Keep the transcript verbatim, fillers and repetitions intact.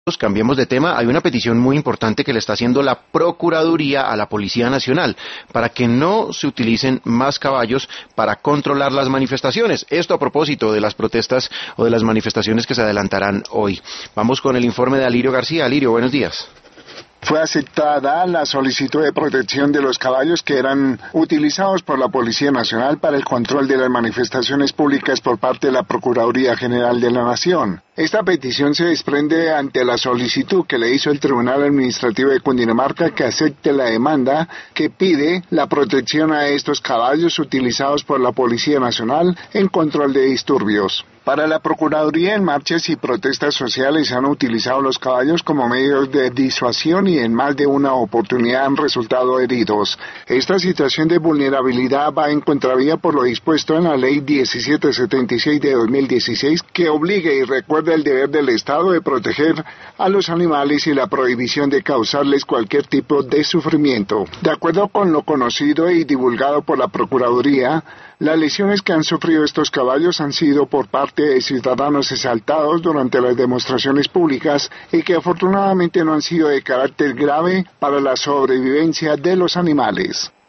Cambiemos de tema. Hay una petición muy importante que le está haciendo la Procuraduría a la Policía Nacional para que no se utilicen más caballos para controlar las manifestaciones. Esto a propósito de las protestas o de las manifestaciones que se adelantarán hoy. Vamos con el informe de Alirio García. Alirio, buenos días. Fue aceptada la solicitud de protección de los caballos que eran utilizados por la Policía Nacional para el control de las manifestaciones públicas por parte de la Procuraduría General de la Nación. Esta petición se desprende ante la solicitud que le hizo el Tribunal Administrativo de Cundinamarca que acepte la demanda que pide la protección a estos caballos utilizados por la Policía Nacional en control de disturbios. Para la Procuraduría, en marchas y protestas sociales se han utilizado los caballos como medios de disuasión y en más de una oportunidad han resultado heridos. Esta situación de vulnerabilidad va en contravía por lo dispuesto en la Ley diecisiete setenta y seis de dos mil dieciséis, que obliga y recuerda el deber del Estado de proteger a los animales y la prohibición de causarles cualquier tipo de sufrimiento. De acuerdo con lo conocido y divulgado por la Procuraduría, las lesiones que han sufrido estos caballos han sido por parte de ciudadanos exaltados durante las demostraciones públicas y que afortunadamente no han sido de carácter grave para la sobrevivencia de los animales.